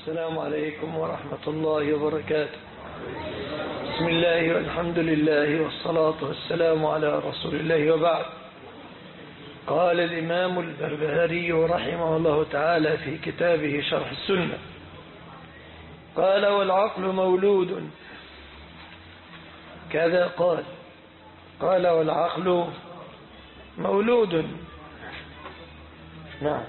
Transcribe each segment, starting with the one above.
السلام عليكم ورحمة الله وبركاته. بسم الله والحمد لله والصلاة والسلام على رسول الله وبعد. قال الإمام البربهاري رحمه الله تعالى في كتابه شرح السنة، قال: والعقل مولود كذا قال والعقل مولود. نعم.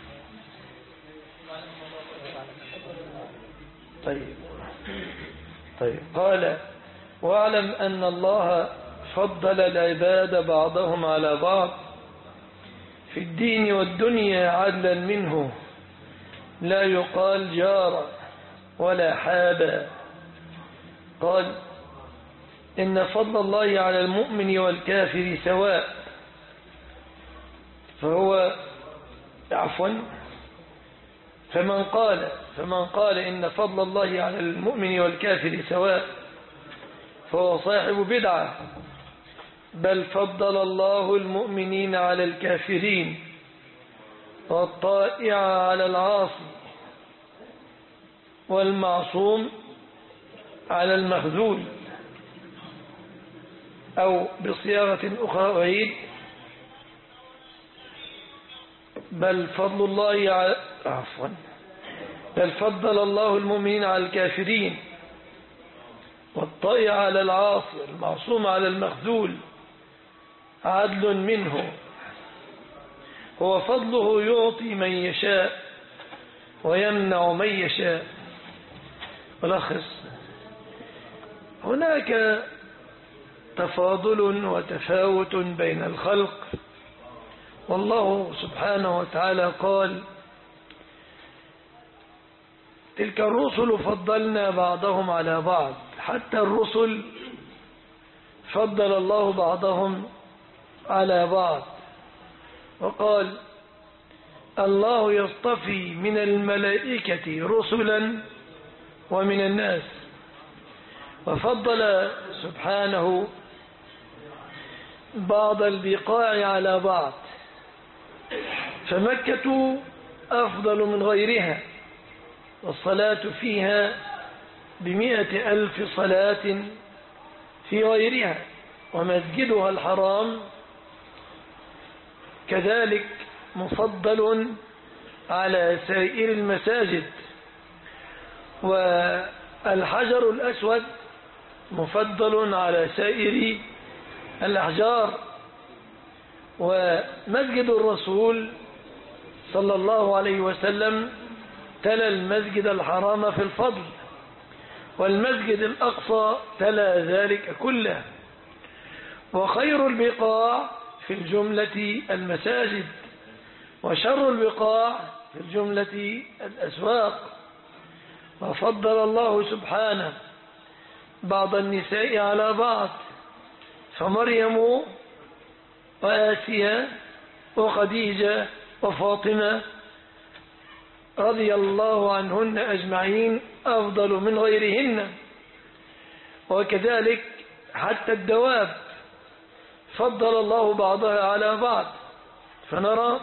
طيب قال: واعلم أن الله فضل العباد بعضهم على بعض في الدين والدنيا عدلا منه، لا يقال جار ولا حابا. قال: إن فضل الله على المؤمن والكافر سواء، فمن قال إن فضل الله على المؤمن والكافر سواء فهو صاحب بدعة، بل فضل الله المؤمنين على الكافرين والطائع على العاصي والمعصوم على المخذول. أو بصياغة أخرى أعيد: بل فضل الله المؤمنين على الكافرين والطائع على العاصي المعصوم على المخذول، عدل منه، هو فضله يعطي من يشاء ويمنع من يشاء. ولخص: هناك تفاضل وتفاوت بين الخلق، والله سبحانه وتعالى قال: تلك الرسل فضلنا بعضهم على بعض. حتى الرسل فضل الله بعضهم على بعض، وقال: الله يصطفي من الملائكة رسلا ومن الناس. وفضل سبحانه بعض البقاع على بعض، فمكة أفضل من غيرها، والصلاة فيها ب100,000 صلاة في غيرها، ومسجدها الحرام كذلك مفضل على سائر المساجد، والحجر الأسود مفضل على سائر الأحجار، ومسجد الرسول صلى الله عليه وسلم تلا المسجد الحرام في الفضل، والمسجد الأقصى تلا ذلك كله. وخير البقاع في الجملة المساجد، وشر البقاع في الجملة الأسواق. وفضل الله سبحانه بعض النساء على بعض، فمريم وآسيا وخديجة وفاطمة رضي الله عنهن أجمعين أفضل من غيرهن. وكذلك حتى الدواب فضل الله بعضها على بعض، فنرى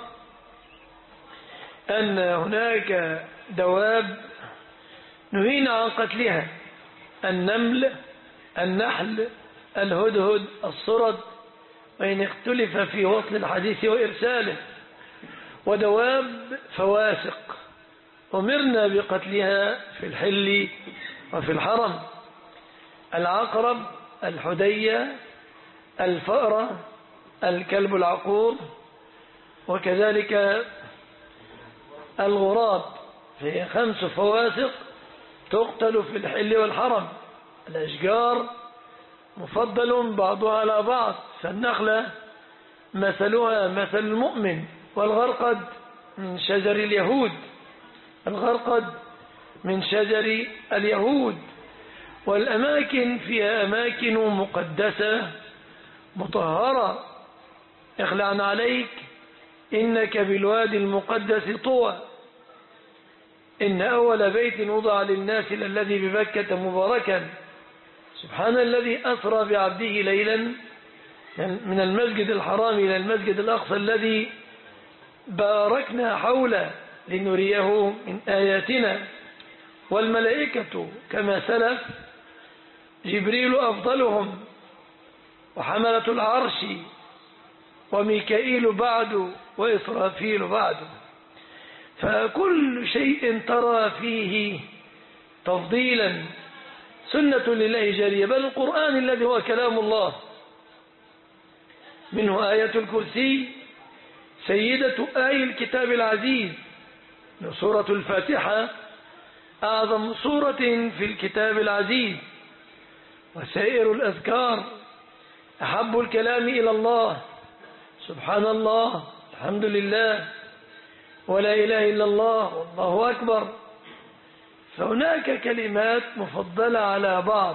أن هناك دواب نهينا عن قتلها: النمل، النحل، الهدهد، الصرد، وإن اختلف في وصل الحديث وإرساله. ودواب فواسق أمرنا بقتلها في الحل وفي الحرم: العقرب، الحدية، الفأرة، الكلب العقور، وكذلك الغراب، فهي 5 فواسق تقتل في الحل والحرم. الأشجار مفضل بعضها على بعض، فالنخلة مثلها مثل المؤمن، والغرقد من شجر اليهود. والأماكن فيها أماكن مقدسة مطهرة: اخلعن عليك إنك بالوادي المقدس طوى، إن أول بيت وضع للناس للذي ببكة مباركا. سبحان الذي أسرى بعبده ليلا من المسجد الحرام إلى المسجد الأقصى الذي باركنا حوله لنريه من آياتنا. والملائكة كما سلف جبريل أفضلهم، وحملة العرش وميكائيل بعد، وإسرافيل بعد. فكل شيء ترى فيه تفضيلا سنة لله جارية، بل القرآن الذي هو كلام الله منه آية الكرسي سيدة آي الكتاب العزيز، سورة الفاتحة أعظم سورة في الكتاب العزيز، وسائر الأذكار أحب الكلام إلى الله، سبحان الله، الحمد لله، ولا إله إلا الله، والله أكبر. فهناك كلمات مفضلة على بعض،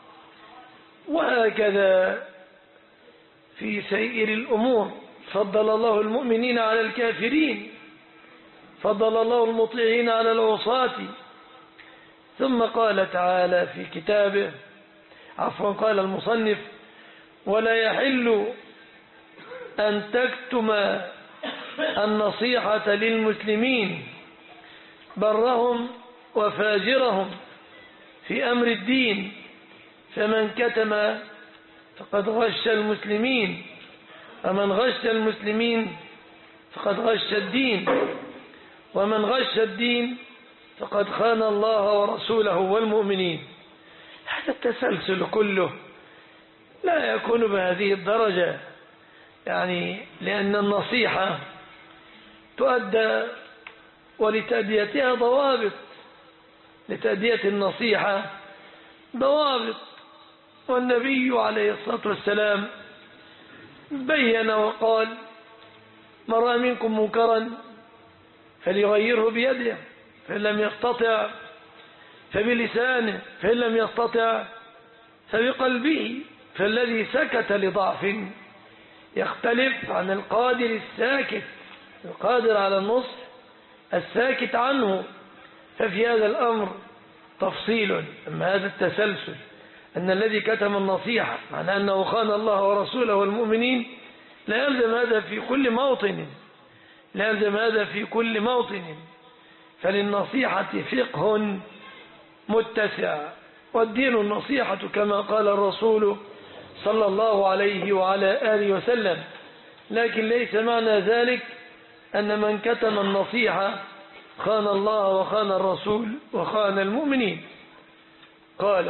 وهكذا في سائر الأمور. فضل الله المؤمنين على الكافرين، فضل الله المطيعين على العصاة. ثم قال تعالى في كتابه، قال المصنف: ولا يحل أن تكتم النصيحة للمسلمين برهم وفاجرهم في أمر الدين، فمن كتم فقد غش المسلمين، ومن غش المسلمين فقد غش الدين، ومن غش الدين فقد خان الله ورسوله والمؤمنين. هذا التسلسل كله لا يكون بهذه الدرجة، يعني لأن النصيحة تؤدى ولتأديتها ضوابط، لتأدية النصيحة ضوابط. والنبي عليه الصلاة والسلام بين وقال: من رأى منكم منكرا فليغيره بيده، فإن لم يستطع فبلسانه، فإن لم يستطع فبقلبه. فالذي سكت لضعف يختلف عن القادر الساكت، القادر على النصح الساكت عنه. ففي هذا الأمر تفصيل. أما هذا التسلسل أن الذي كتم النصيحة معنى أنه خان الله ورسوله والمؤمنين، لا يلزم هذا في كل موطن، لا يلزم هذا في كل موطن. فللنصيحة فقه متسع، والدين النصيحة كما قال الرسول صلى الله عليه وعلى آله وسلم. لكن ليس معنى ذلك أن من كتم النصيحة خان الله وخان الرسول وخان المؤمنين. قال: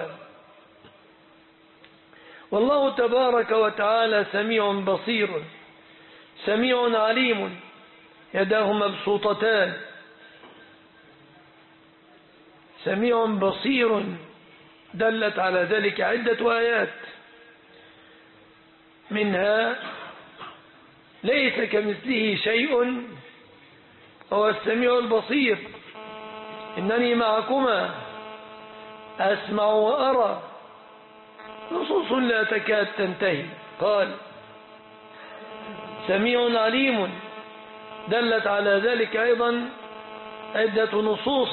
والله تبارك وتعالى سميع بصير سميع عليم، يداه مبسوطتان. سميع بصير دلت على ذلك عدة آيات، منها: ليس كمثله شيء هو السميع البصير، إنني معكما أسمع وأرى. نصوص لا تكاد تنتهي. قال: سميع عليم دلت على ذلك أيضا عدة نصوص،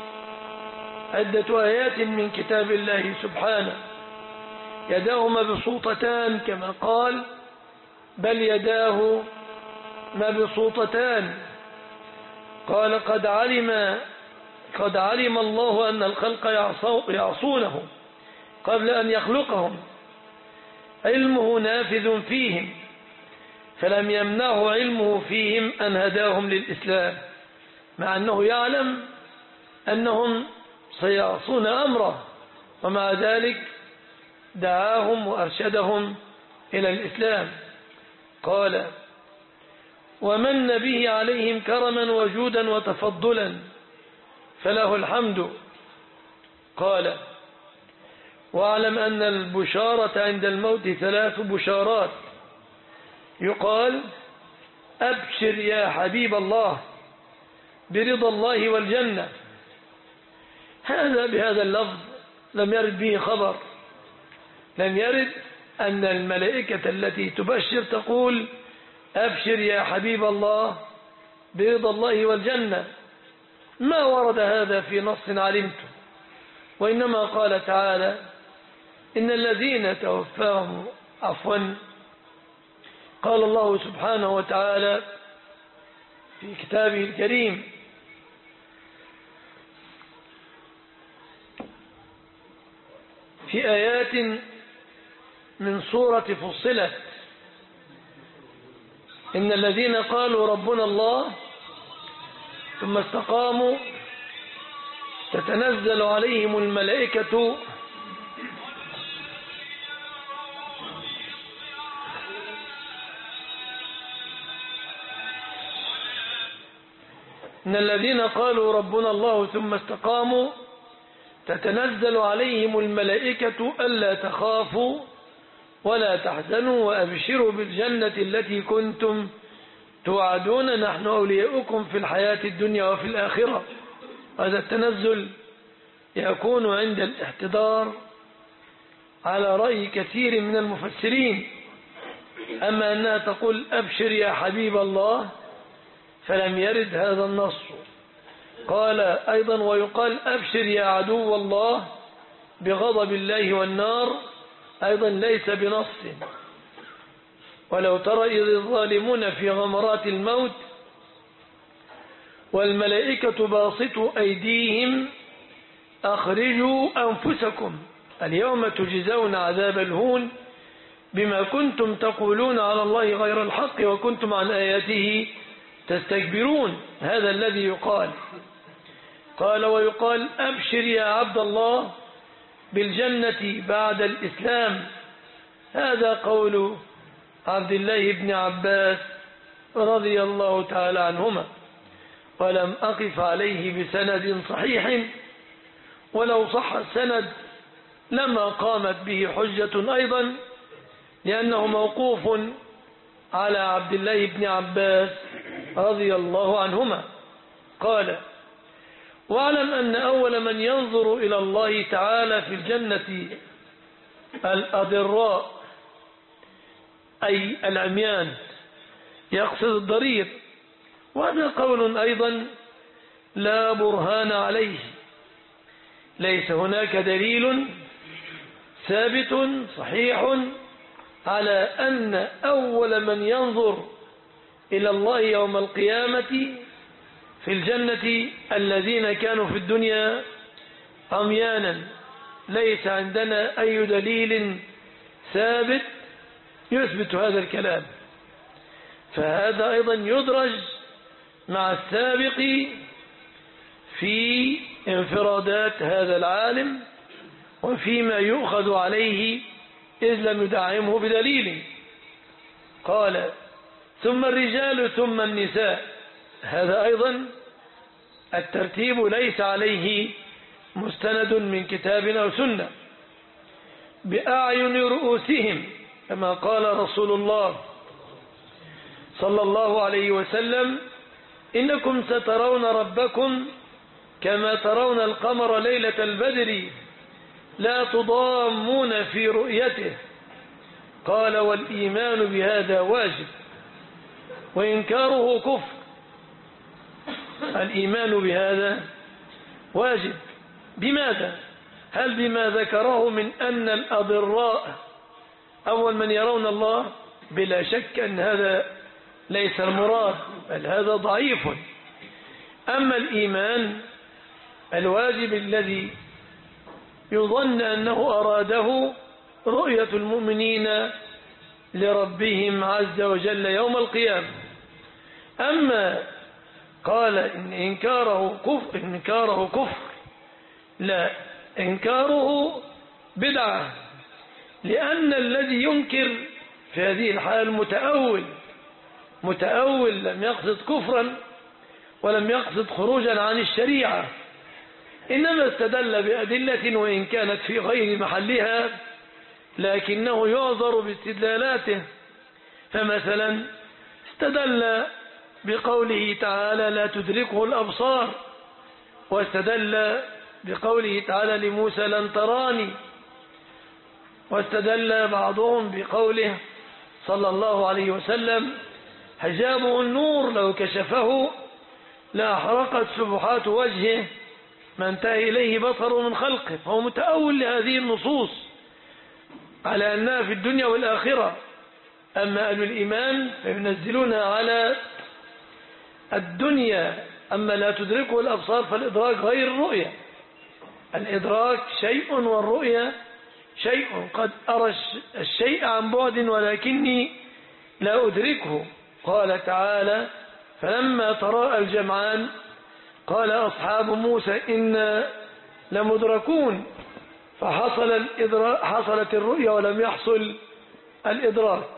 عدة آيات من كتاب الله سبحانه. يداه مبسوطتان كما قال: بل يداه مبسوطتان. قال: قد علم الله أن الخلق يعصونه قبل أن يخلقهم، علمه نافذ فيهم، فلم يمنعه علمه فيهم أن هداهم للإسلام، مع أنه يعلم أنهم سيعصون أمره، ومع ذلك دعاهم وأرشدهم إلى الإسلام. قال: ومن به عليهم كرما وجودا وتفضلا، فله الحمد. قال: واعلم أن البشارة عند الموت 3 بشارات. يقال: أبشر يا حبيب الله برضا الله والجنة. بهذا اللفظ لم يرد به خبر، لم يرد أن الملائكة التي تبشر تقول: أبشر يا حبيب الله برضا الله والجنة. ما ورد هذا في نص علمته، وإنما قال تعالى: إن الذين توفاهم قال الله سبحانه وتعالى في كتابه الكريم: في آيات من سورة فصلت: إن الذين قالوا ربنا الله ثم استقاموا تتنزل عليهم الملائكة إن الذين قالوا ربنا الله ثم استقاموا تتنزل عليهم الملائكة ألا تخافوا ولا تحزنوا وأبشروا بالجنة التي كنتم توعدون نحن أولياؤكم في الحياة الدنيا وفي الآخرة. هذا التنزل يكون عند الاحتضار على رأي كثير من المفسرين. أما أنها تقول أبشر يا حبيب الله فلم يرد هذا النص. قال أيضا: ويقال أبشر يا عدو الله بغضب الله والنار، أيضا ليس بنص. ولو ترى إذ الظالمون في غمرات الموت والملائكة باسطوا أيديهم أخرجوا أنفسكم اليوم تجزون عذاب الهون بما كنتم تقولون على الله غير الحق وكنتم عن آياته تستكبرون. هذا الذي يقال. قال: ويقال أبشر يا عبد الله بالجنة بعد الإسلام. هذا قول عبد الله بن عباس رضي الله تعالى عنهما، ولم أقف عليه بسند صحيح، ولو صح السند لما قامت به حجة أيضا، لأنه موقوف على عبد الله بن عباس رضي الله عنهما. قال: واعلم أن أول من ينظر إلى الله تعالى في الجنة الأضراء، أي العميان، يقصد الضرير. وهذا قول أيضا لا برهان عليه، ليس هناك دليل ثابت صحيح على أن أول من ينظر إلى الله يوم القيامة في الجنة الذين كانوا في الدنيا عميانا. ليس عندنا أي دليل ثابت يثبت هذا الكلام. فهذا أيضا يدرج مع السابق في انفرادات هذا العالم وفيما يؤخذ عليه إذ لم يدعمه بدليل. قال: ثم الرجال ثم النساء. هذا أيضا الترتيب ليس عليه مستند من كتاب أو سنة. بأعين رؤوسهم، كما قال رسول الله صلى الله عليه وسلم: إنكم سترون ربكم كما ترون القمر ليلة البدر لا تضامون في رؤيته. قال: والإيمان بهذا واجب وإنكاره كفر. الإيمان بهذا واجب. بماذا؟ هل بما ذكره من أن الأضراء أول من يرون الله؟ بلا شك أن هذا ليس المراد، بل هذا ضعيف. أما الإيمان الواجب الذي يظن أنه أراده رؤية المؤمنين لربهم عز وجل يوم القيامة. أما قال إن إنكاره كفر، لا، إنكاره بدعة، لأن الذي ينكر في هذه الحال متأول لم يقصد كفرا ولم يقصد خروجا عن الشريعة، إنما استدل بأدلة وإن كانت في غير محلها لكنه يعذر باستدلالاته. فمثلا استدل بقوله تعالى لا تدركه الأبصار، واستدل بقوله تعالى لموسى لن تراني، واستدل بعضهم بقوله صلى الله عليه وسلم حجابه النور لو كشفه لأحرقت سبحات وجهه ما انتهى إليه بصر من خلقه. فهو متأول لهذه النصوص على أنها في الدنيا والآخرة. أما أهل الإيمان فينزلونها على الدنيا. أما لا تدركه الأبصار فالإدراك غير الرؤية. الإدراك شيء والرؤية شيء قد أرى الشيء عن بعد ولكني لا أدركه. قال تعالى: فلما تراءى الجمعان قال أصحاب موسى إنا لمدركون، حصلت الرؤيا ولم يحصل الإدراك.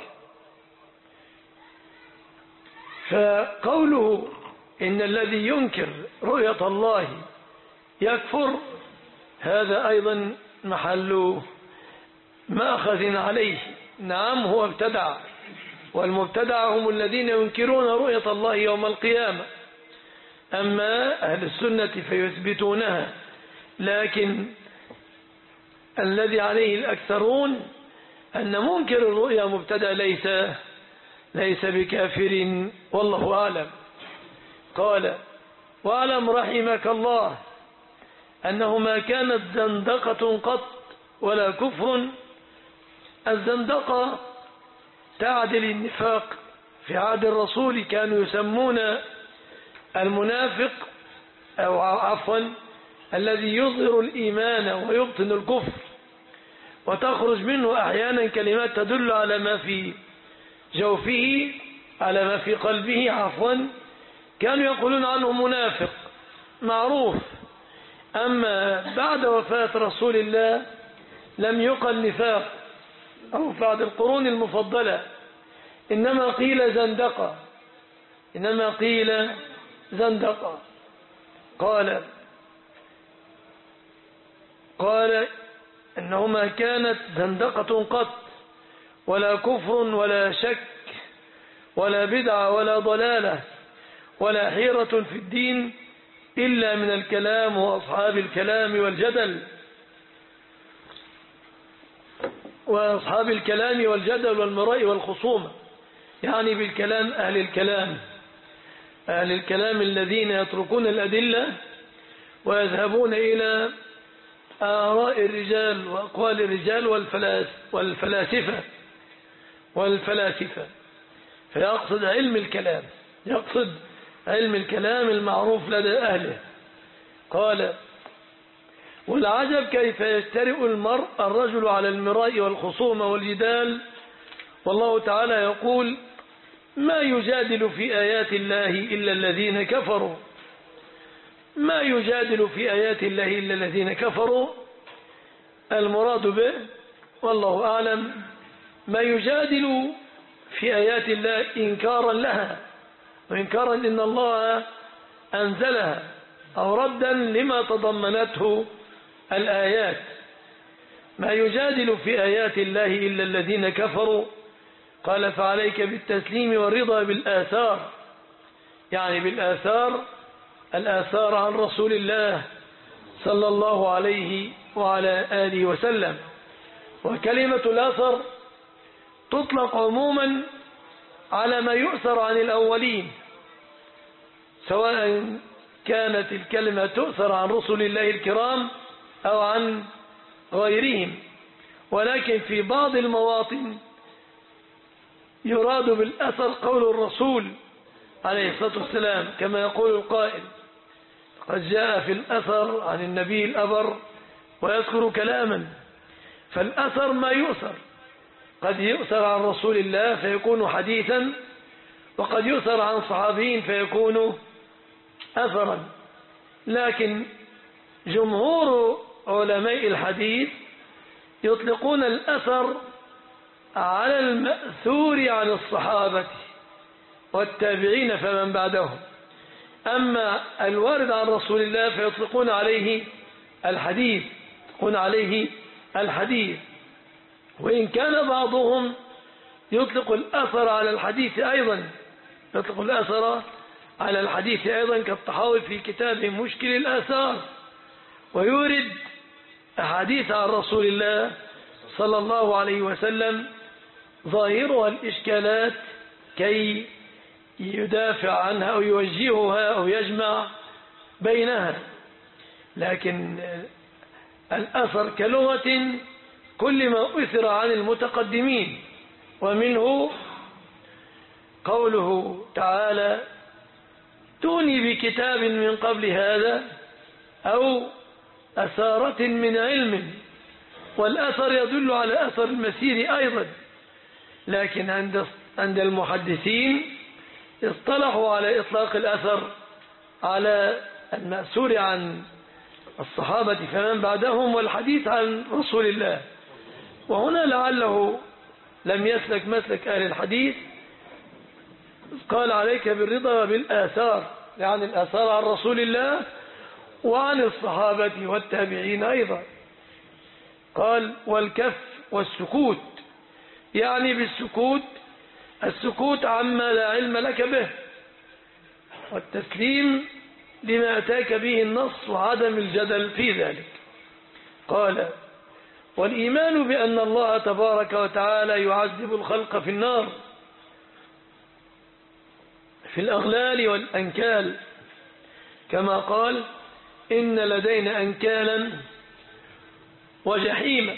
فقوله إن الذي ينكر رؤية الله يكفر، هذا أيضا محل مأخذ عليه. نعم، هو ابتدع، والمبتدع هم الذين ينكرون رؤية الله يوم القيامة. أما أهل السنة فيثبتونها، لكن الذي عليه الأكثرون أن منكر الرؤيا مبتدع ليس بكافر، والله أعلم. قال: واعلم رحمك الله أنه ما كانت زندقة قط ولا كفر. الزندقة تعدل النفاق. في عهد الرسول كانوا يسمون المنافق، أو عفوا الذي يظهر الإيمان ويبطن الكفر، وتخرج منه أحيانا كلمات تدل على ما في جوفه، على ما في قلبه عفوا، كانوا يقولون عنه منافق معروف. أما بعد وفاة رسول الله لم يقل نفاق، أو بعد القرون المفضلة إنما قيل زندقة. قال إنه ما كانت زندقة قط ولا كفر ولا شك ولا بدعة ولا ضلالة ولا حيرة في الدين إلا من الكلام وأصحاب الكلام والجدل والمراء والخصومة، يعني بالكلام أهل الكلام الذين يتركون الأدلة ويذهبون إلى آراء الرجال وأقوال الرجال والفلاسفة. فيقصد علم الكلام المعروف لدى أهله. قال: والعجب كيف يجترئ الرجل على المراء والخصومة والجدال، والله تعالى يقول: ما يجادل في آيات الله إلا الذين كفروا. المراد به والله أعلم ما يجادل في آيات الله إنكارا لها، وإنكارا إن الله أنزلها، أو ردا لما تضمنته الآيات. ما يجادل في آيات الله إلا الذين كفروا. قال: فعليك بالتسليم والرضا بالآثار، يعني الآثار عن رسول الله صلى الله عليه وعلى آله وسلم. وكلمة الأثر تطلق عموما على ما يؤثر عن الأولين، سواء كانت الكلمة تؤثر عن رسل الله الكرام أو عن غيرهم، ولكن في بعض المواطن يراد بالأثر قول الرسول عليه الصلاة والسلام، كما يقول القائل: قد جاء في الأثر عن النبي الأبر ويذكر كلاما. فالأثر ما يؤثر، قد يؤثر عن رسول الله فيكون حديثا، وقد يؤثر عن صحابين فيكون أثرا. لكن جمهور علماء الحديث يطلقون الأثر على المأثور عن الصحابة والتابعين فمن بعدهم. أما الوارد عن رسول الله فيطلقون عليه الحديث، وإن كان بعضهم يطلق الأثر على الحديث أيضا، كالطحاوي في كتابه مشكل الآثار، ويورد أحاديث عن رسول الله صلى الله عليه وسلم ظاهرها الإشكالات كي يدافع عنها أو يوجهها أو يجمع بينها. لكن الأثر كلغة كل ما أثر عن المتقدمين، ومنه قوله تعالى: توني بكتاب من قبل هذا أو أثارة من علم والأثر يدل على أثر المسير أيضا، لكن عند المحدثين اصطلحوا على إطلاق الأثر على المأثور عن الصحابة فمن بعدهم والحديث عن رسول الله. وهنا لعله لم يسلك مسلك أهل الحديث، قال عليك بالرضا وبالآثار، يعني الآثار عن رسول الله وعن الصحابة والتابعين أيضا. قال والكف والسكوت، يعني بالسكوت السكوت عما لا علم لك به، والتسليم لما أتاك به النص وعدم الجدل في ذلك. قال والإيمان بأن الله تبارك وتعالى يعذب الخلق في النار في الأغلال والأنكال، كما قال إن لدينا أنكالا وجحيما،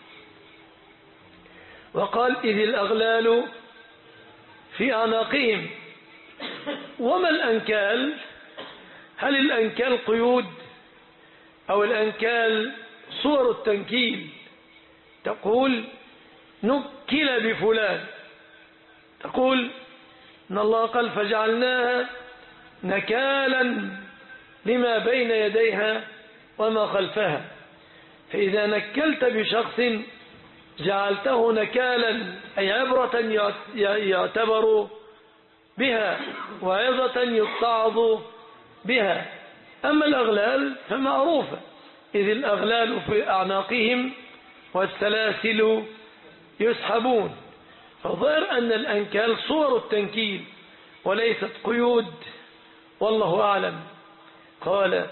وقال إذ الأغلال في أعناقهم. وما الأنكال؟ هل الأنكال قيود أو الأنكال صور التنكيل؟ تقول نكل بفلان، تقول إن الله قال فجعلناها نكالا لما بين يديها وما خلفها، فإذا نكلت بشخص جعلته نكالا أي عبرة يعتبر بها وعظة يتعظ بها. أما الأغلال فمعروفة، إذ الأغلال في أعناقهم والسلاسل يسحبون، فظهر أن الأنكال صور التنكيل وليست قيود، والله أعلم. قال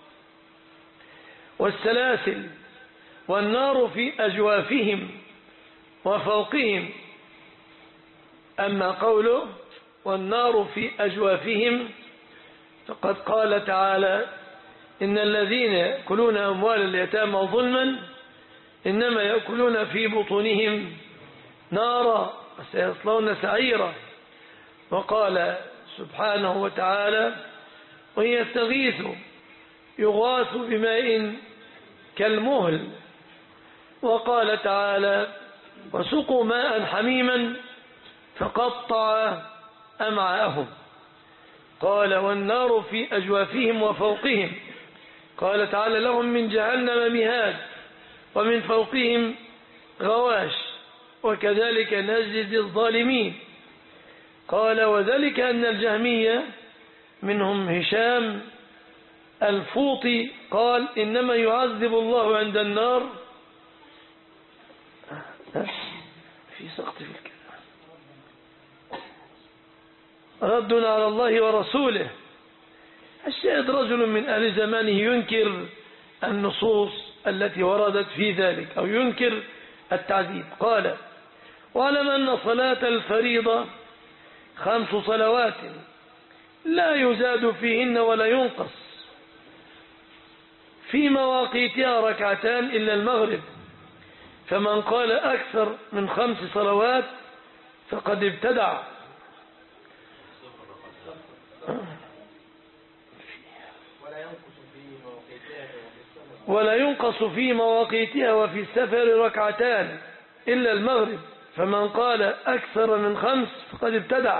والسلاسل والنار في أجوافهم وفوقهم. أما قوله والنار في أجوافهم فقد قال تعالى إن الذين يأكلون أموال اليتامى ظلما إنما يأكلون في بطونهم نارا وسيصلون سعيرا. وقال سبحانه وتعالى وإن يستغيثوا يغاثوا بماء كالمهل. وقال تعالى وسقوا ماء حميما فقطع أمعاءهم. قال والنار في أجوافهم وفوقهم. قال تعالى لهم من جهنم مهاد ومن فوقهم غواش وكذلك نجزي الظالمين. قال وذلك أن الجهمية منهم هشام الفوطي قال إنما يعذب الله عند النار في سقط في الكلام رد على الله ورسوله. الشاهد رجل من أهل زمانه ينكر النصوص التي وردت في ذلك أو ينكر التعذيب. قال واعلم أن صلاة الفريضة 5 صلوات لا يزاد فيهن ولا ينقص، في مواقيتها 2 ركعتان إلا المغرب، فمن قال أكثر من 5 صلوات فقد ابتدع. ولا ينقص في مواقيتها وفي السفر 2 ركعتان إلا المغرب، فمن قال أكثر من 5 فقد ابتدع.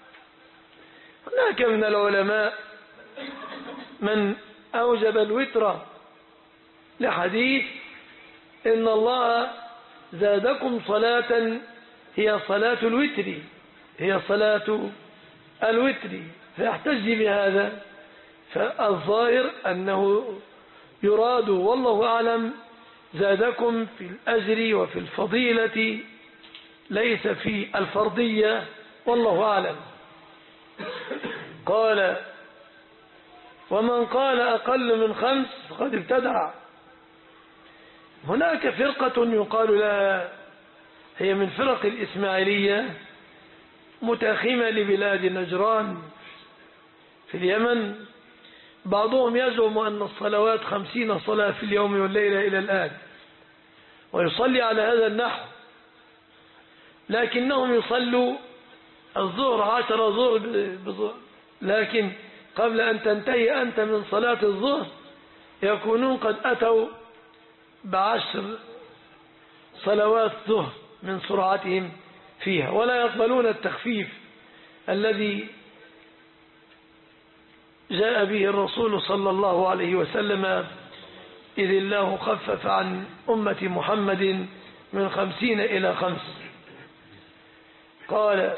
هناك من العلماء من أوجب الوتر لحديث إن الله زادكم صلاة هي صلاة الوتر، هي صلاة الوتر، فيحتج بهذا. فالظاهر أنه يراد والله أعلم زادكم في الأجر وفي الفضيلة ليس في الفرضية، والله أعلم. قال ومن قال أقل من 5 فقد ابتدع. هناك فرقة يقال لها هي من فرق الإسماعيلية متاخمة لبلاد نجران في اليمن، بعضهم يزعم أن الصلوات 50 صلاة في اليوم والليلة إلى الآن، ويصلي على هذا النحو، لكنهم يصلوا الظهر 10 ظهر، لكن قبل أن تنتهي أنت من صلاة الظهر يكونون قد أتوا ب10 صلوات الظهر من سرعتهم فيها، ولا يقبلون التخفيف الذي جاء به الرسول صلى الله عليه وسلم، إذ الله خفف عن أمة محمد من 50 إلى 5. قال: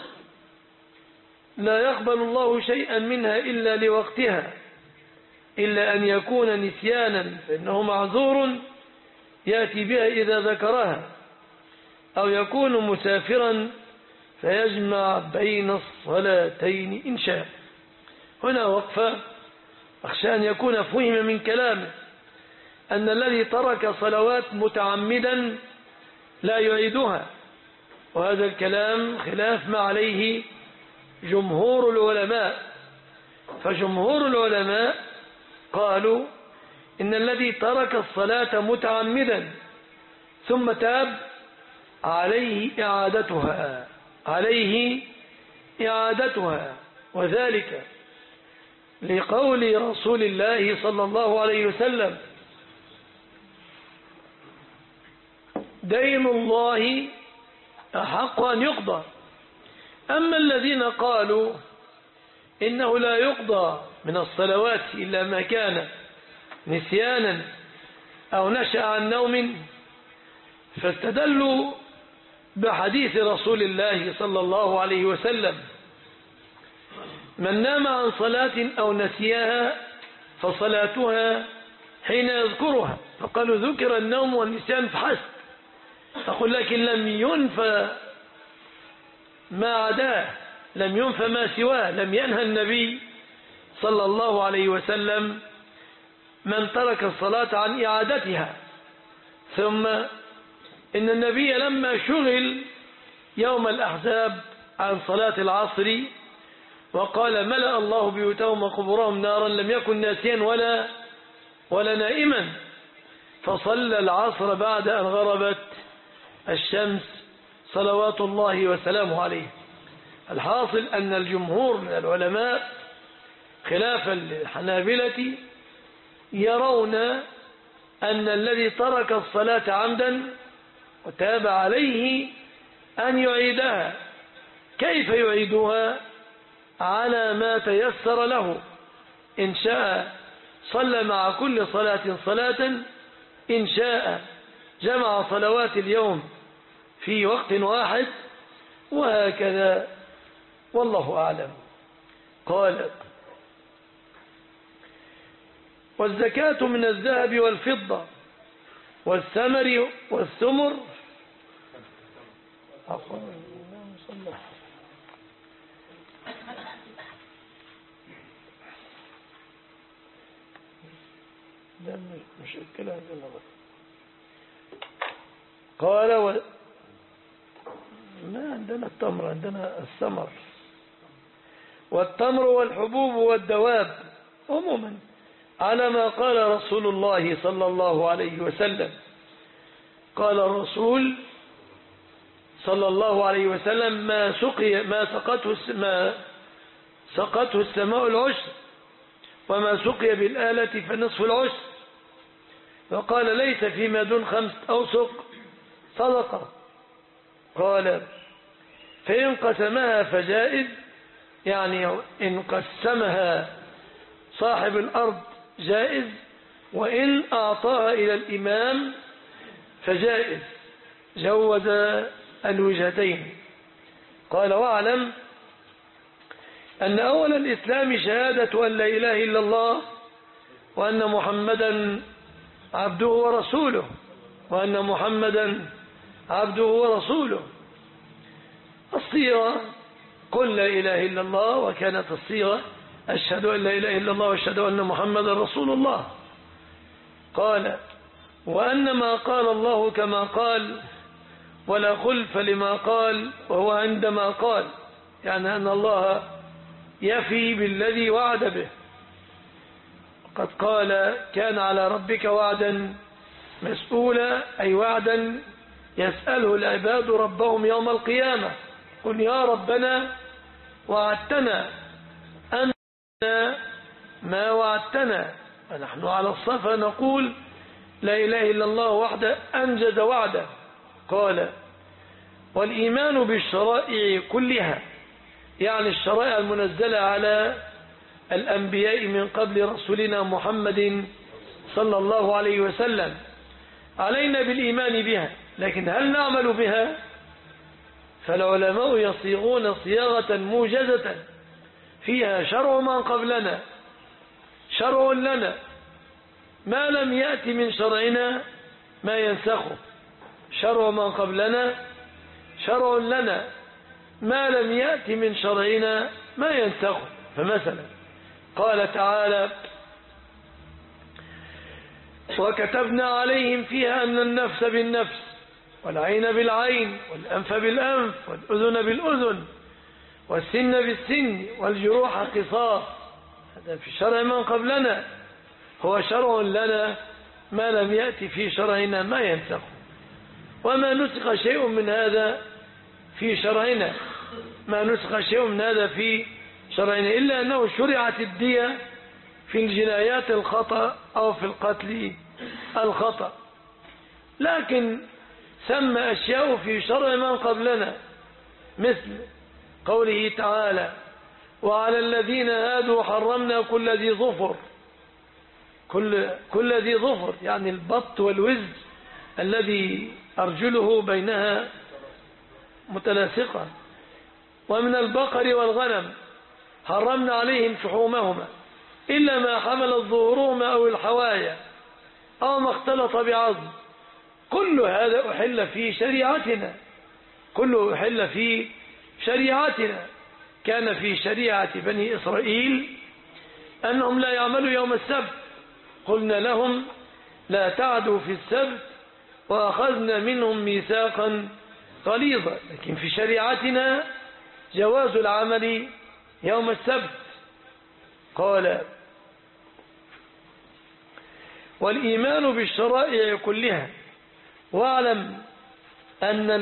لا يقبل الله شيئا منها إلا لوقتها، إلا أن يكون نسيانا فإنه معذور يأتي بها إذا ذكرها، أو يكون مسافرا فيجمع بين الصلاتين إن شاء. هنا وقفة أخشى أن يكون فهم من كلامه أن الذي ترك صلوات متعمدا لا يعيدها، وهذا الكلام خلاف ما عليه جمهور العلماء. فجمهور العلماء قالوا إن الذي ترك الصلاة متعمدا ثم تاب عليه إعادتها، وذلك لقول رسول الله صلى الله عليه وسلم: دين الله أحق أن يقضى. أما الذين قالوا إنه لا يقضى من الصلوات إلا ما كان نسيانا أو نشأ عن نوم، فاستدلوا بحديث رسول الله صلى الله عليه وسلم: من نام عن صلاة أو نسيها فصلاتها حين يذكرها. فقالوا ذكر النوم والنسيان فحسب. أقول لكن لم ينفى ما عداه، لم ينفى ما سواه. لم ينهى النبي صلى الله عليه وسلم من ترك الصلاة عن إعادتها. ثم إن النبي لما شغل يوم الأحزاب عن صلاة العصر وقال: ملأ الله بيوتهم وقبورهم نارا، لم يكن ناسيا ولا نائما، فصلى العصر بعد أن غربت الشمس صلوات الله وسلامه عليه. الحاصل أن الجمهور من العلماء خلافا للحنابلة يرون أن الذي ترك الصلاة عمدا وتاب عليه أن يعيدها. كيف يعيدها؟ على ما تيسر له. إن شاء صلى مع كل صلاة صلاة، إن شاء جمع صلوات اليوم في وقت واحد، وهكذا، والله أعلم. قال: والزكاة من الذهب والفضة والثمر والثمر. ده مشكلة عندنا. قال: ما عندنا التمر، عندنا الثمر. والتمر والحبوب والدواب عموما، على ما قال رسول الله صلى الله عليه وسلم. قال الرسول صلى الله عليه وسلم: ما سقته السماء العشر، وما سقي بالآلة فنصف العشر. وقال: ليس فيما دون 5 أوسق صدقة. قال: فإن قسمها فجائز، يعني إن قسمها صاحب الأرض جائز، وإن أعطاها إلى الإمام فجائز، جوز الوجهتين. قال: واعلم أن أول الإسلام شهادة أن لا إله إلا الله وأن محمدا عبده ورسوله، وأن محمدا عبده ورسوله. الصيغة: قل لا إله إلا الله، وكانت الصيغة: أشهد أن لا إله إلا الله وأشهد أن محمدا رسول الله. قال: وأن ما قال الله كما قال، ولا خلف لما قال، وهو عندما قال، يعني أن الله يفي بالذي وعد به. قد قال: كان على ربك وعدا مسؤولا، أي وعدا يسأله العباد ربهم يوم القيامة. قل يا ربنا وعدتنا أن ما وعدتنا، ونحن على الصفا نقول: لا إله إلا الله وحده أنجز وعده، قال والإيمان بالشرائع كلها، يعني الشرائع المنزلة على الأنبياء من قبل رسولنا محمد صلى الله عليه وسلم، علينا بالإيمان بها، لكن هل نعمل بها؟ فالعلماء يصيغون صياغة موجزة فيها شرع من قبلنا شرع لنا، ما لم يأتي من شرعنا ما ينسخه، شرع من قبلنا شرع لنا، ما لم يأتي من شرعنا ما ينسخه. فمثلا قال تعالى وكتبنا عليهم فيها أن النفس بالنفس والعين بالعين والأنف بالأنف والأذن بالأذن والسن بالسن والجروح قصاص. هذا في شرع من قبلنا، هو شرع لنا، ما لم يأتي في شرعنا ما ينسخ. وما نسخ شيء من هذا في شرعنا، ما نسخ شيء من هذا في شرعنا إلا أنه شرعت الدية في الجنايات الخطأ أو في القتل الخطأ، لكن سمى أشياء في شرع من قبلنا، مثل قوله تعالى وعلى الذين هادوا حرمنا كل ذي ظفر، كل ذي ظفر يعني البط والوز الذي أرجله بينها متلاصقة، ومن البقر والغنم حرمنا عليهم شحومهما إلا ما حملت ظهورهما أو الحوايا أو ما اختلط بعظم. كل هذا أحل في شريعتنا، كله أحل في شريعتنا. كان في شريعة بني إسرائيل أنهم لا يعملوا يوم السبت، قلنا لهم لا تعدوا في السبت وأخذنا منهم ميثاقا غليظا، لكن في شريعتنا جواز العمل يوم السبت. قال والإيمان بالشرائع كلها، واعلم أن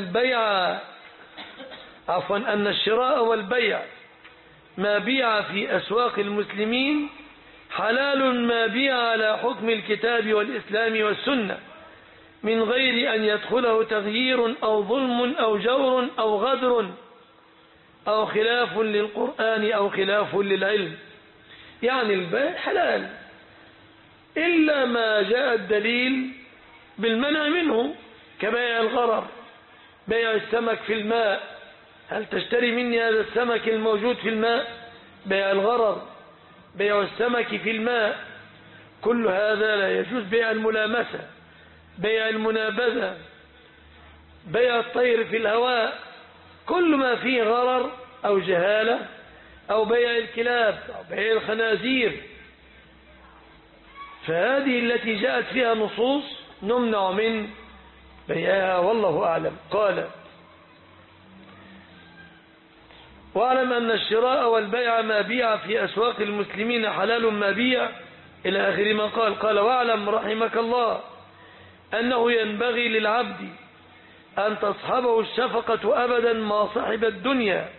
الشراء والبيع ما بيع في أسواق المسلمين حلال ما بيع على حكم الكتاب والإسلام والسنة من غير أن يدخله تغيير أو ظلم أو جور أو غدر أو خلاف للقرآن أو خلاف للعلم. يعني البيع حلال إلا ما جاء الدليل بالمنع منه، كبيع الغرر، بيع السمك في الماء، هل تشتري مني هذا السمك الموجود في الماء؟ بيع الغرر، بيع السمك في الماء، كل هذا لا يجوز. بيع الملامسة، بيع المنابذة، بيع الطير في الهواء، كل ما فيه غرر أو جهالة، أو بيع الكلاب أو بيع الخنازير، فهذه التي جاءت فيها نصوص نمنع من بيعها والله أعلم. قال واعلم أن الشراء والبيع ما بيع في أسواق المسلمين حلال ما بيع إلى آخر ما قال. قال واعلم رحمك الله أنه ينبغي للعبد أن تصحبه الشفقة أبدا ما صحب الدنيا،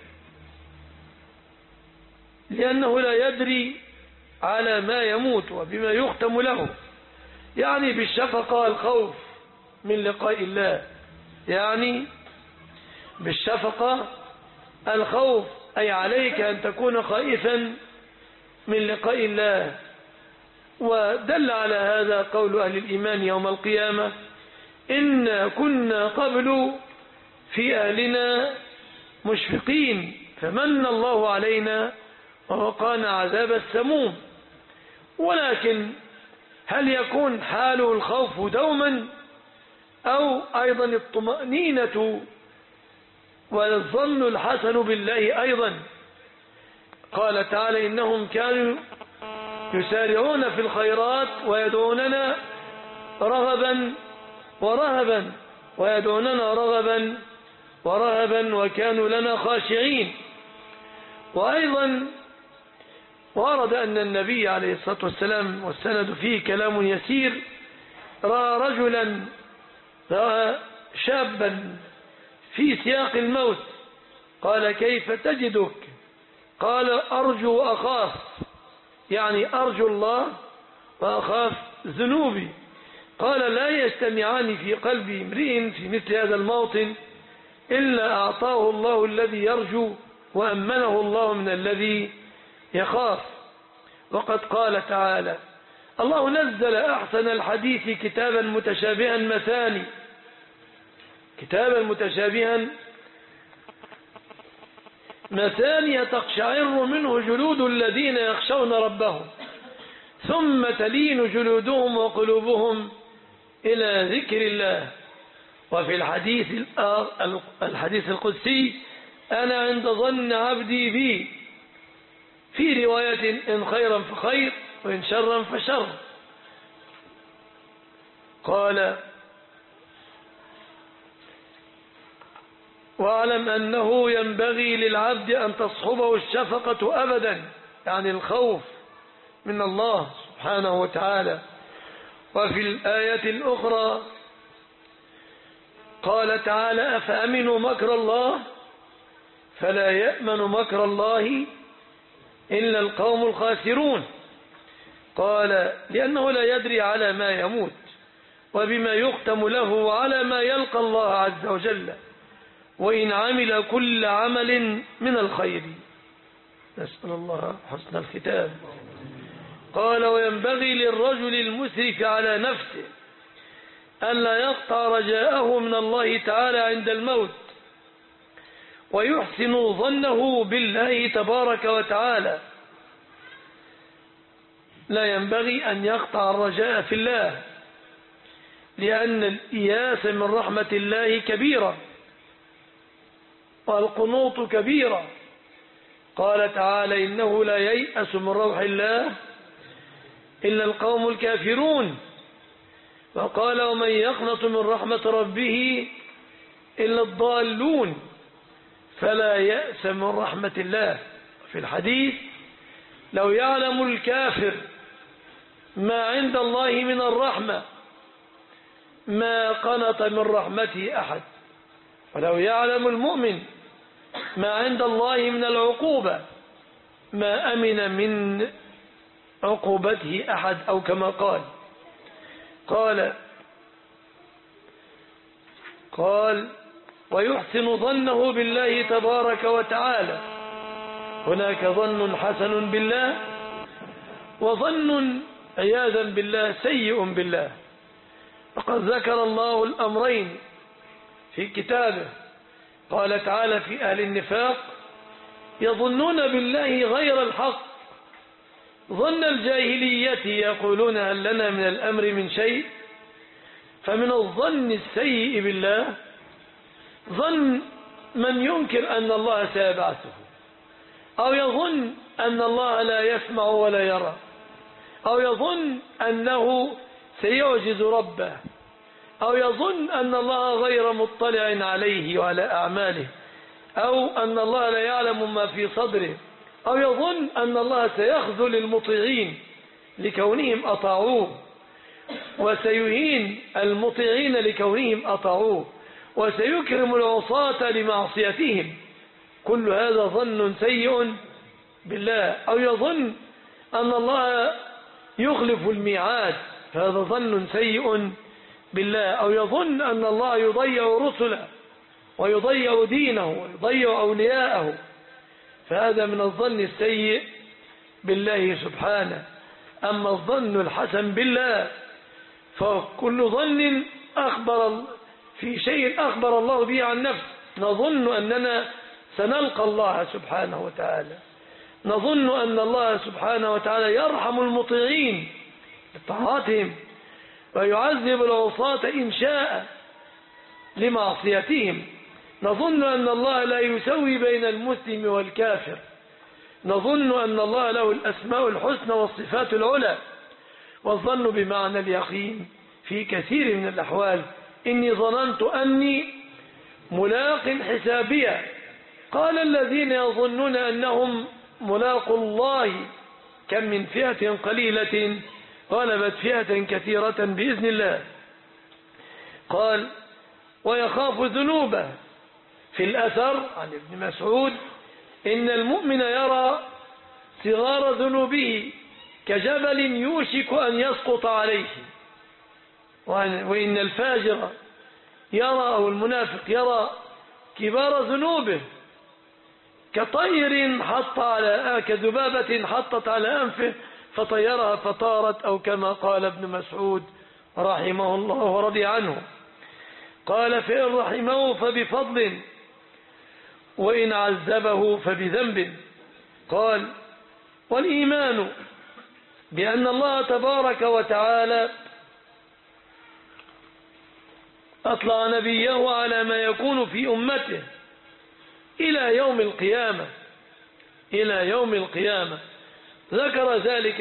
لأنه لا يدري على ما يموت وبما يختم له. يعني بالشفقة الخوف من لقاء الله، يعني بالشفقة الخوف، أي عليك أن تكون خائفا من لقاء الله. ودل على هذا قول أهل الإيمان يوم القيامة إن كنا قبل في أهلنا مشفقين فمن الله علينا ووقانا عذاب السموم. ولكن هل يكون حاله الخوف دوما أو أيضا الطمأنينة والظن الحسن بالله أيضا؟ قال تعالى إنهم كانوا يسارعون في الخيرات ويدعوننا رغبا ورهبا وكانوا لنا خاشعين. وأيضا ورد أن النبي عليه الصلاة والسلام والسند فيه كلام يسير رأى شابا في سياق الموت، قال كيف تجدك؟ قال أرجو وأخاف، يعني أرجو الله وأخاف ذنوبي. قال لا يجتمعان في قلب امرئ في مثل هذا الموطن إلا أعطاه الله الذي يرجو وأمنه الله من الذي يخاف. وقد قال تعالى: الله نزل أحسن الحديث كتابا متشابها مثاني، كتابا متشابها مثاني تقشعر منه جلود الذين يخشون ربهم ثم تلين جلودهم وقلوبهم إلى ذكر الله. وفي الحديث القدسي: أنا عند ظن عبدي بي. في رواية: إن خيرا فخير وإن شرا فشر. قال: واعلم أنه ينبغي للعبد أن تصحبه الشفقة أبدا، يعني الخوف من الله سبحانه وتعالى. وفي الآية الأخرى قال تعالى: أفأمنوا مكر الله فلا يأمن مكر الله إلا القوم الخاسرون. قال: لأنه لا يدري على ما يموت وبما يختم له وعلى ما يلقى الله عز وجل، وإن عمل كل عمل من الخير. نسأل الله حسن الختام. قال: وينبغي للرجل المسرف على نفسه ألا يقطع رجاءه من الله تعالى عند الموت، ويحسن ظنه بالله تبارك وتعالى. لا ينبغي أن يقطع الرجاء في الله، لأن الإياس من رحمة الله كبيرة والقنوط كبيرة. قال تعالى: إنه لا ييأس من روح الله إلا القوم الكافرون. وقال: ومن يقنط من رحمة ربه إلا الضالون. فلا يأس من رحمة الله. في الحديث: لو يعلم الكافر ما عند الله من الرحمة ما قنط من رحمته أحد، ولو يعلم المؤمن ما عند الله من العقوبة ما أمن من عقوبته أحد، أو كما قال: ويحسن ظنه بالله تبارك وتعالى. هناك ظن حسن بالله وظن عياذا بالله سيء بالله. وقد ذكر الله الأمرين في كتابه. قال تعالى في أهل النفاق: يظنون بالله غير الحق ظن الجاهلية يقولون هل لنا من الأمر من شيء. فمن الظن السيء بالله ظن من ينكر أن الله سيبعثه، أو يظن أن الله لا يسمع ولا يرى، أو يظن أنه سيعجز ربه، أو يظن أن الله غير مطلع عليه وعلى أعماله، أو أن الله لا يعلم ما في صدره، أو يظن أن الله سيخذل المطيعين لكونهم أطاعوه، وسيهين المطيعين لكونهم أطاعوه، وسيكرم العصاة لمعصيتهم. كل هذا ظن سيء بالله. أو يظن أن الله يخلف الميعاد، فهذا ظن سيء بالله. أو يظن أن الله يضيع رسله ويضيع دينه ويضيع أولياءه، فهذا من الظن السيء بالله سبحانه. أما الظن الحسن بالله فكل ظن في شيء أخبر الله به عن نفسه. نظن أننا سنلقى الله سبحانه وتعالى، نظن أن الله سبحانه وتعالى يرحم المطيعين بطاعتهم ويعذب العصاة إن شاء لمعصيتهم. نظن أن الله لا يسوي بين المسلم والكافر. نظن أن الله له الأسماء الحسنى والصفات العلى. والظن بمعنى اليقين في كثير من الأحوال. إني ظننت أني ملاق حسابيا. قال الذين يظنون أنهم ملاقوا الله كم من فئة قليلة غلبت فئة كثيرة بإذن الله. قال: ويخاف ذنوبه. في الأثر عن ابن مسعود: إن المؤمن يرى صغار ذنوبه كجبل يوشك أن يسقط عليه. وإن الفاجر يرى أو المنافق يرى كبار ذنوبه كطير كذبابة حطت على أنفه فطيرها فطارت، أو كما قال ابن مسعود رحمه الله ورضي عنه. قال: فإن رحمه فبفضل، وإن عذبه فبذنب. قال: والإيمان بأن الله تبارك وتعالى أطلع نبيه على ما يكون في أمته إلى يوم القيامة ذكر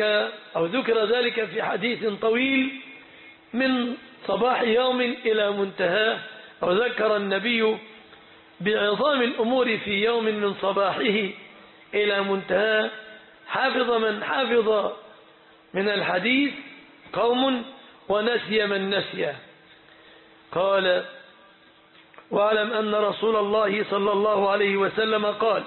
ذلك في حديث طويل من صباح يوم إلى منتهاه، أو ذكر النبي بعظام الأمور في يوم من صباحه إلى منتهاه. حافظ من حافظ من الحديث قوم ونسي من نسي. قال: واعلم أن رسول الله صلى الله عليه وسلم قال: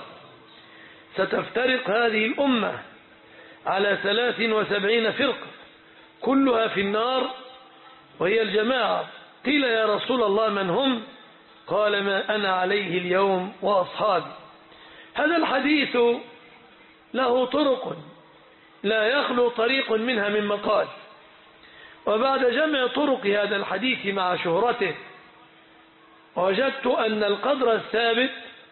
ستفترق هذه الأمة على 73 فرقة كلها في النار وهي الجماعة. قيل: يا رسول الله من هم؟ قال: ما أنا عليه اليوم وأصحابي. هذا الحديث له طرق لا يخلو طريق منها من مقال. وبعد جمع طرق هذا الحديث مع شهرته وجدت أن القدر الثابت: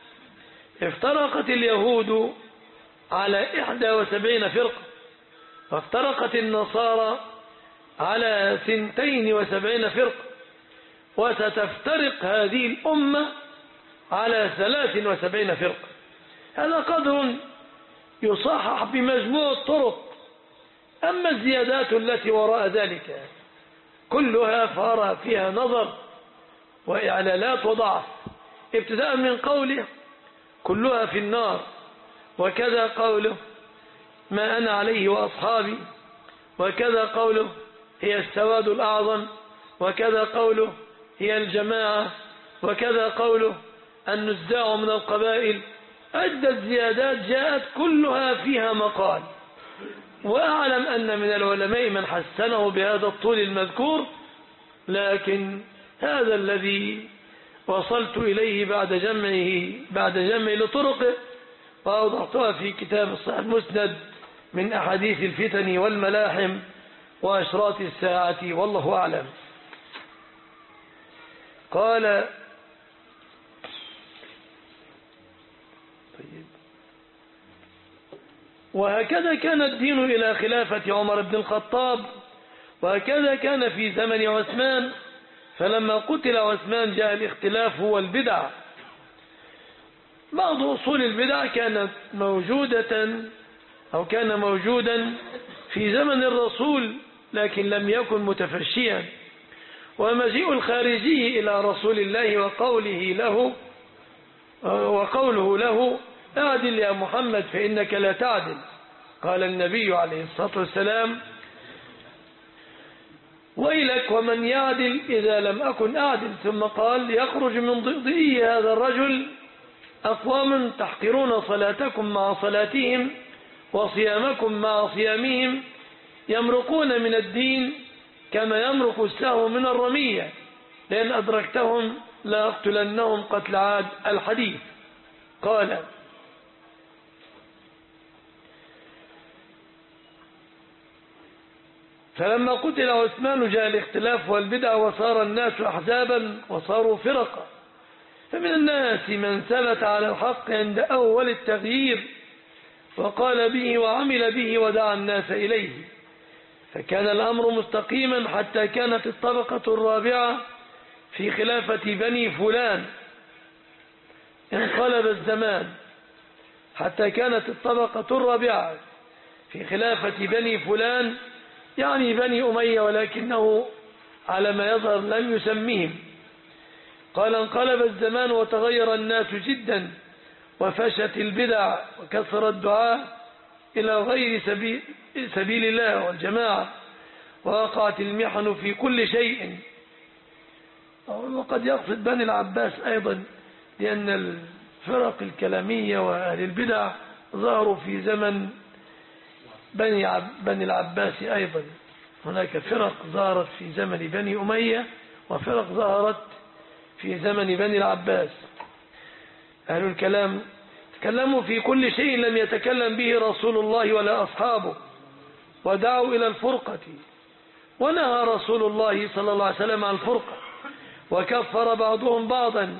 افترقت اليهود على 71 فرقة، وافترقت النصارى على 72 فرقة، وستفترق هذه الأمة على 73 فرقة. هذا قدر يصحح بمجموع الطرق. أما الزيادات التي وراء ذلك كلها فارى فيها نظر وإعلالات وضعف، ابتداء من قوله: كلها في النار، وكذا قوله: ما أنا عليه وأصحابي، وكذا قوله: هي السواد الأعظم، وكذا قوله: هي الجماعة، وكذا قوله: النزاع من القبائل. عدة زيادات جاءت كلها فيها مقال. وأعلم أن من العلماء من حسنه بهذا الطول المذكور، لكن هذا الذي وصلت إليه بعد جمعه لطرقه، وأوضحتها في كتاب الصحيح المسند من أحاديث الفتن والملاحم وأشراط الساعة، والله أعلم. قال: وهكذا كان الدين إلى خلافة عمر بن الخطاب، وهكذا كان في زمن عثمان، فلما قتل عثمان جاء الاختلاف والبدع. بعض أصول البدع كان موجودا في زمن الرسول، لكن لم يكن متفشيا. ومجيء الخارجي إلى رسول الله وقوله له: اعدل يا محمد فإنك لا تعدل. قال النبي عليه الصلاة والسلام: ويلك ومن يعدل إذا لم أكن أعدل. ثم قال: يخرج من ضئضئي هذا الرجل أقوام تحقرون صلاتكم مع صلاتهم وصيامكم مع صيامهم، يمرقون من الدين كما يمرق السهم من الرمية، لأن أدركتهم لا أقتلنهم قتل عاد. الحديث. قال: فلما قتل عثمان جاء الاختلاف والبدع، وصار الناس أحزابا وصاروا فرقا. فمن الناس من ثبت على الحق عند أول التغيير وقال به وعمل به ودعا الناس إليه، فكان الأمر مستقيما حتى كانت الطبقة الرابعة في خلافة بني فلان. انقلب الزمان حتى كانت الطبقة الرابعة في خلافة بني فلان، يعني بني أمية، ولكنه على ما يظهر لم يسميهم. قال: انقلب الزمان وتغير الناس جدا، وفشت البدع وكثر الدعاء إلى غير سبيل الله والجماعة، ووقعت المحن في كل شيء. وقد يقصد بني العباس أيضا، لأن الفرق الكلامية وأهل البدع ظهروا في زمن بني العباس أيضا. هناك فرق ظهرت في زمن بني أمية وفرق ظهرت في زمن بني العباس. أهل الكلام تكلموا في كل شيء لم يتكلم به رسول الله ولا أصحابه، ودعوا إلى الفرقة، ونهى رسول الله صلى الله عليه وسلم عن الفرقة، وكفر بعضهم بعضا،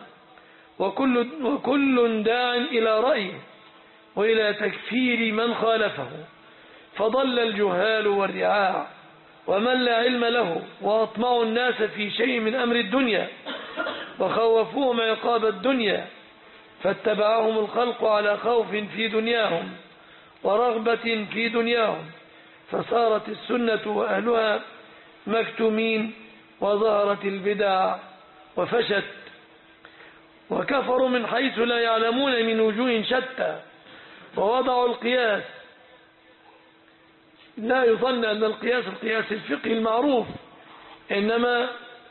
وكل داع إلى رأيه وإلى تكفير من خالفه، فضل الجهال والرعاع ومن لا علم له، وأطمعوا الناس في شيء من أمر الدنيا، وخوفوهم عقاب الدنيا، فاتبعهم الخلق على خوف في دنياهم ورغبة في دنياهم، فصارت السنة وأهلها مكتومين، وظهرت البدع وفشت، وكفروا من حيث لا يعلمون من وجوه شتى، ووضعوا القياس. لا يظن أن القياس الفقهي المعروف، إنما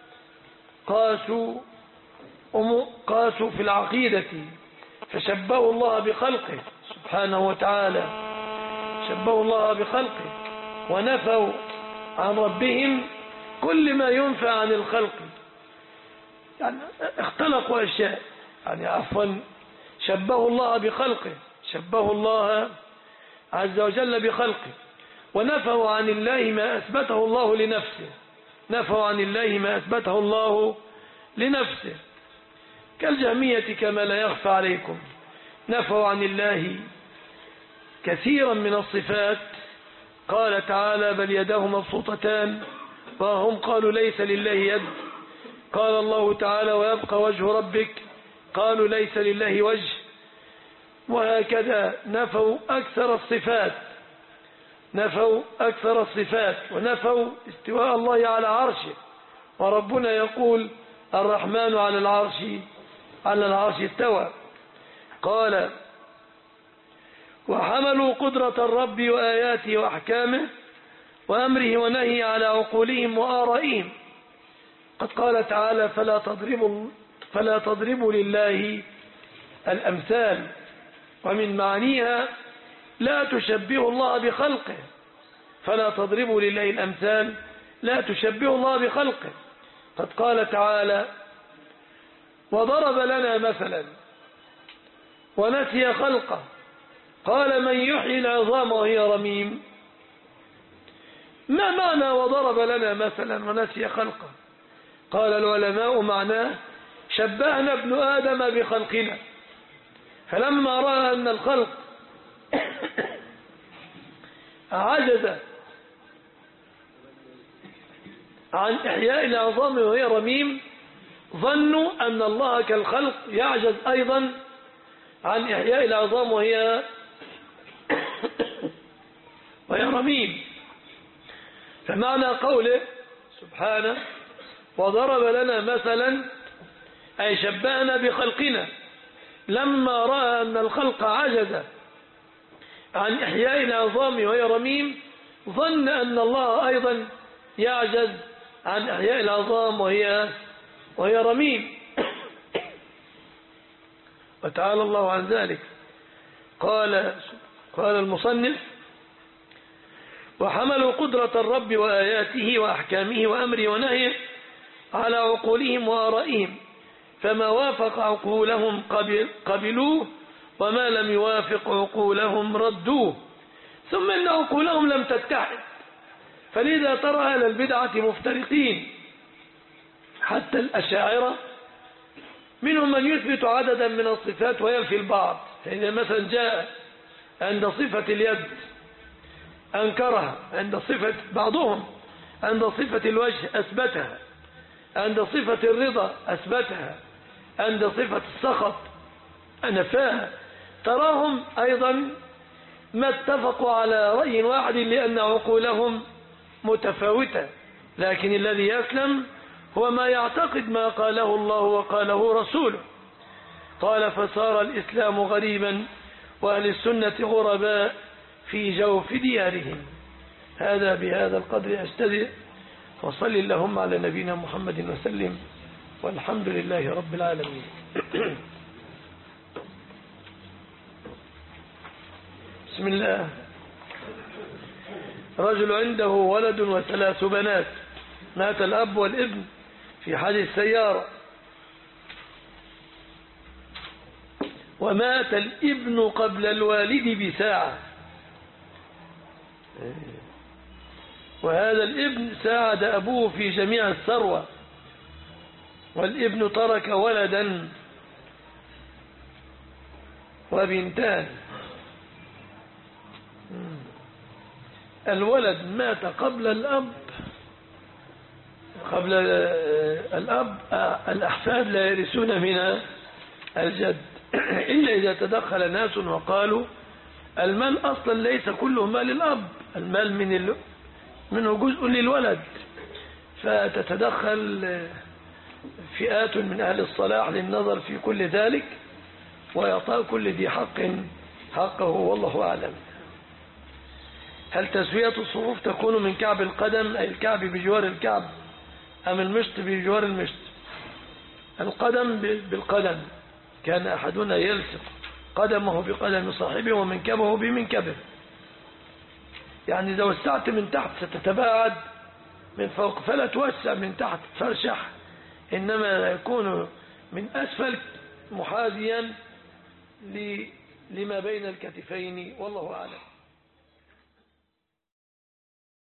قاسوا في العقيدة، فشبهوا الله بخلقه سبحانه وتعالى، شبهوا الله بخلقه، ونفوا عن ربهم كل ما ينفع عن الخلق. يعني اختلقوا أشياء، يعني عفوا شبهوا الله بخلقه، شبهوا الله عز وجل بخلقه، ونفوا عن الله ما أثبته الله لنفسه، نفوا عن الله ما أثبته الله لنفسه، كالجهمية كما لا يخفى عليكم، نفوا عن الله كثيرا من الصفات. قال تعالى: بل يداه مبسوطتان، وهم قالوا ليس لله يد. قال الله تعالى: ويبقى وجه ربك، قالوا ليس لله وجه. وهكذا نفوا أكثر الصفات، نفوا أكثر الصفات، ونفوا استواء الله على عرشه، وربنا يقول: الرحمن على العرش استوى. قال: وحملوا قدرة الرب وآياته وأحكامه وأمره ونهي على عقولهم وآرائهم. قد قال تعالى: فلا تضربوا لله الأمثال، ومن معانيها لا تشبهوا الله بخلقه، فلا تضربوا لله الأمثال، لا تشبهوا الله بخلقه. قد قال تعالى: وضرب لنا مثلا ونسي خلقه، قال: من يحيي العظام وهي رميم. ما معنى وضرب لنا مثلا ونسي خلقه؟ قال العلماء: معناه شبهنا ابن آدم بخلقنا، فلما رأى أن الخلق عجز عن إحياء العظام وهي رميم، ظنوا أن الله كالخلق يعجز أيضا عن إحياء العظام وهي رميم. فمعنى قوله سبحانه: وضرب لنا مثلا، أي شبهنا بخلقنا، لما رأى أن الخلق عجز عن إحياء العظام وهي رميم، ظن أن الله أيضا يعجز عن إحياء العظام وهي رميم. وتعالى الله عن ذلك. قال المصنف: وحملوا قدرة الرب وآياته وأحكامه وأمره ونهيه على عقولهم وآرائهم، فما وافق عقولهم قبلوه، وما لم يوافق عقولهم ردوه. ثم إن عقولهم لم تتحد، فلذا ترى أهل البدعة مفترقين، حتى الأشاعرة منهم من يثبت عددا من الصفات وينفي البعض. فإذا مثلا جاء عند صفة اليد أنكرها، عند صفة بعضهم عند صفة الوجه أثبتها، عند صفة الرضا أثبتها، عند صفة السخط نفاها. تراهم أيضا ما اتفقوا على رأي واحد لأن عقولهم متفاوتة، لكن الذي يسلم هو ما يعتقد ما قاله الله وقاله رسوله. قال: فصار الإسلام غريبا وأهل السنة غرباء في جوف ديارهم. هذا بهذا القدر أستدئ، وصل اللهم على نبينا محمد وسلم، والحمد لله رب العالمين. بسم الله. رجل عنده ولد وثلاث بنات، مات الأب والابن في حادث سيارة، ومات الابن قبل الوالد بساعة، وهذا الابن ساعد أبوه في جميع الثروة، والابن ترك ولدا وبنتان. الولد مات قبل الأب، الأحفاد لا يرثون من الجد إلا إذا تدخل ناس وقالوا المال أصلا ليس كله مال الأب، المال منه جزء للولد، فتتدخل فئات من أهل الصلاح للنظر في كل ذلك ويعطى كل ذي حق حقه، والله أعلم. هل تسوية الصفوف تكون من كعب القدم، أي الكعب بجوار الكعب، أم المشط بجوار المشط؟ القدم بالقدم، كان أحدنا يلصق قدمه بقدم صاحبه ومنكبه بمنكبه، يعني إذا وسعت من تحت ستتباعد من فوق، فلا توسع من تحت ترشح، إنما يكون من أسفل محاذيا لما بين الكتفين، والله أعلم.